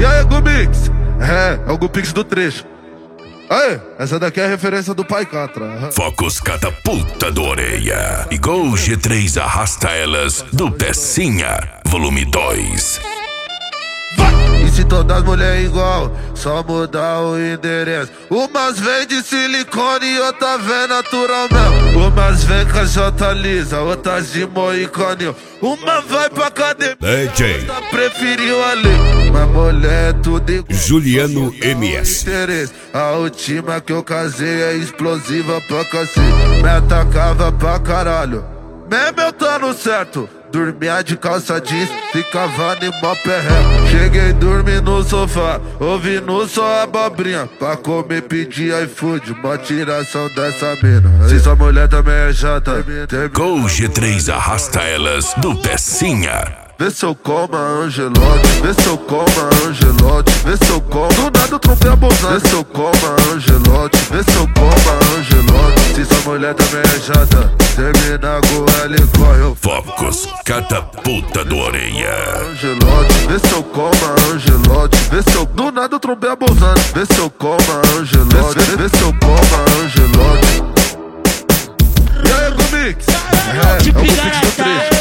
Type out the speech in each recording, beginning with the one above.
E aí, Gumix? É o Gupix do trecho. Aê, essa daqui é a referência do Pai Catra. Focos catapulta do orelha. E Gol G3 arrasta elas do Pecinha, volume 2. E se todas as mulheres igual, só mudar o endereço. Umas vem de silicone e outras vem natural mesmo. Umas vem caixota lisa, outras de moicone. Uma vai pra academia, outra preferiu ali. Mas mulher é tudo igual. Juliano MS. A última que eu casei é explosiva pra cacete. Me atacava pra caralho, mesmo eu tá no certo. Dormia de calça jeans, ficava em mó perreco. Cheguei dormir no sofá, ouvindo só abobrinha. Pra comer pedir iFood, mó tiração dessa mina. Se sua mulher também é chata, Gol G3 arrasta elas do Pecinha. vê se eu como a Angelote, vê se eu como a Angelote, vê se eu como. Do nada eu trombei a bolsa. Vê se eu como a Angelote, vê se eu como a Angelote. Se sua mulher também é chata, termina com ela e corre. Focos catapulta do orelha. Angelote, vê se eu como a Angelote, vê se eu. Do nada eu trombei a bolsa. Vê se eu como a Angelote, vê se eu como a Angelote. E aí, Gumix? É o Gumix do trecho.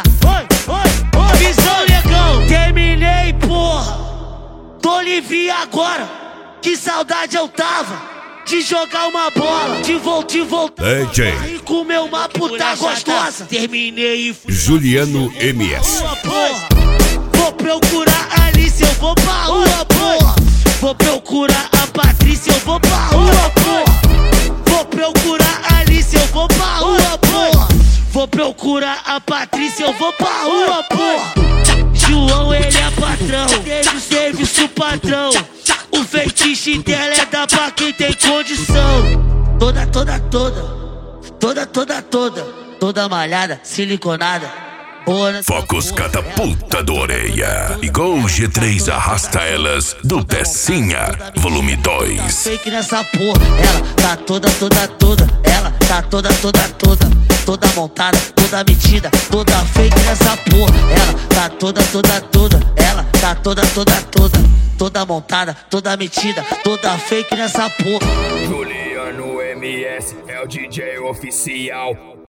Visão, negão, terminei, porra. Tô livre agora, que saudade eu tava de jogar uma bola, de voltar e comer uma puta gostosa. Terminei e fui Juliano MS. porra. Vou procurar a Alice, eu vou pra rua, porra. Vou procurar a Patrícia, eu vou pra rua, porra. Vou procurar a Alice, eu vou pra rua, porra. Vou procurar a Patrícia, eu vou pra rua, porra. João, ele é patrão, teve o serviço patrão. O feitiço dela é dar pra quem tem condição. Toda malhada, siliconada. Focos catapulta do orelha. E Gol G3 arrasta elas do Pecinha, volume 2. Fake nessa porra, ela tá toda. Ela tá toda montada, toda metida, toda fake nessa porra. Ela tá toda. Ela tá toda montada, toda metida, toda fake nessa porra. Juliano MS é o DJ oficial.